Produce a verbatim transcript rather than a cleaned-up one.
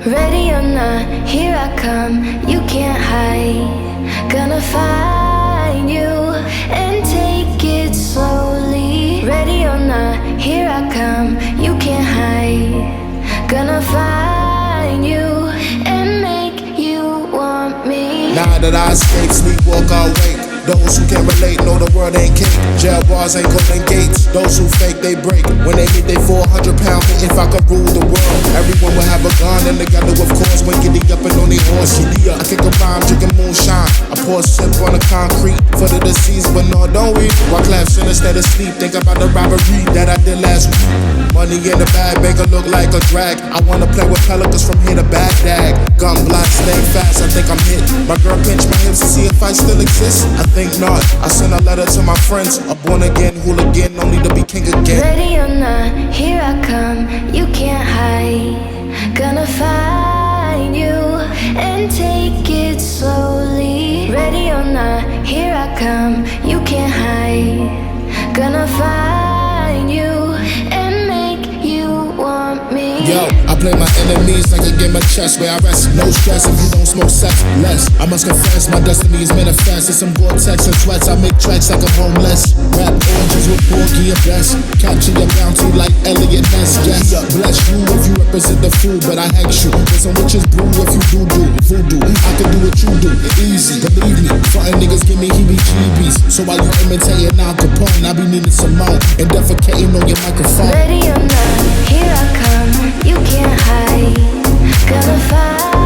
Ready or not, here I come, you can't hide. Gonna find you and take it slowly. Ready or not, here I come, you can't hide. Gonna find you and make you want me. Now that I escape, sleepwalk, I'll wake. Those who can relate know the world ain't cake. Jail bars ain't golden gates. Those who fake, they break. When they meet, they four hundred pound. If I could rule the world, everyone would have a gun and together, of course. When giddy up and on their horse, giddy up. I kick a rhyme, drinking moonshine. I pour a sip on the concrete for the deceased, but no, don't we? Rock laugh instead of sleep. Think about the robbery that I did last week. Money in the bag, make it look like a drag. I wanna play with pelicans from here to Baghdad. Gun block, stay fast, I think I'm hit. My girl pinched my hips to see if I still exist. I think not. I sent a letter to my friends. A born again hooligan, no need to be king again. Ready or not, here I come, you can't hide. Gonna find you and take it slowly. Ready or not, here I come, you can't hide. Gonna find you and make you want me. Yo, I play my enemies like a game of chess where I rest. No stress if you don't smoke sex, less. I must confess, my destiny is manifest. It's some Gore-Tex and sweats, I make tracks like I'm homeless. Rap oranges with Porgy and Bess. Capture your bounty like Elliot Ness. Yes, bless you if you represent the food, but I hex you. There's some witches brew if you do do voodoo. I can do what you do, easy, believe me. Frontin' niggas give me heebie-jeebies. So while you imitating Al Capone, I be needing some more and defecating on your microphone. Ready or not, here I come, you can't hide. Gonna find